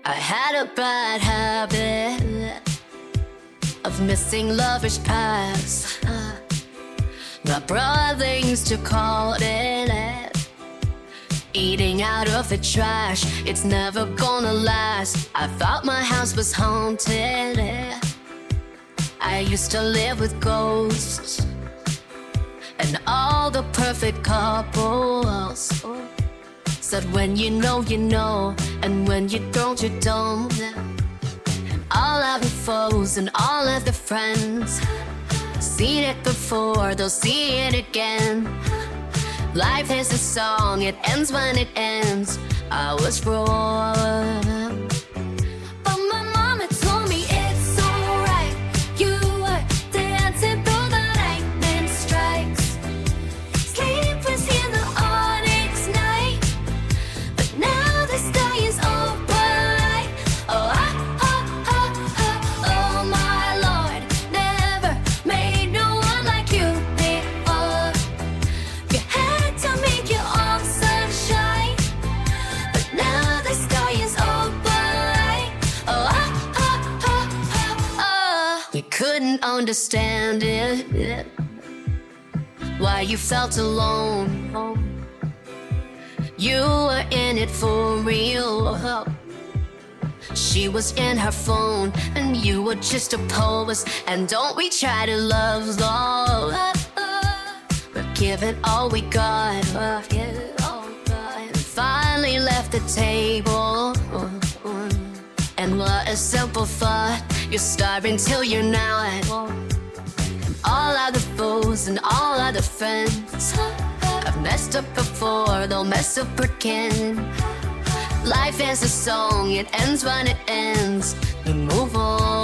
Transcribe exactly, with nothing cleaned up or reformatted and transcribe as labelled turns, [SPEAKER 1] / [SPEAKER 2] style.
[SPEAKER 1] I had a bad habit of missing lovers past. Uh, my brother used to call it eating out of the trash. It's never gonna last. I thought my house was haunted. I used to live with ghosts and all the perfect couples said when you know, you know, and when you don't, you don't. All of the foes and all of the friends seen it before, they'll see it again. Life is a song, it ends when it ends. I was wrong, but my mama told me it's alright. You were dancing through the lightning strikes, sleepers in the onyx night, but now the sky is open light. Oh, oh, oh, oh, oh, oh my Lord, never made no one like you before. You had to make your own sunshine, but now the sky is open light. Oh, oh, oh, oh, oh, oh. We couldn't understand it, why you felt alone. You were in it for real. She was in her phone and you were just a pose. And don't we try to love long? We're giving all we got, uh, yeah, all we got. And finally left the table. And what a simple thought, you're starving till you're not. All other foes and all other friends have messed up before, they'll mess up again. Life is a song, it ends when it ends. You move on.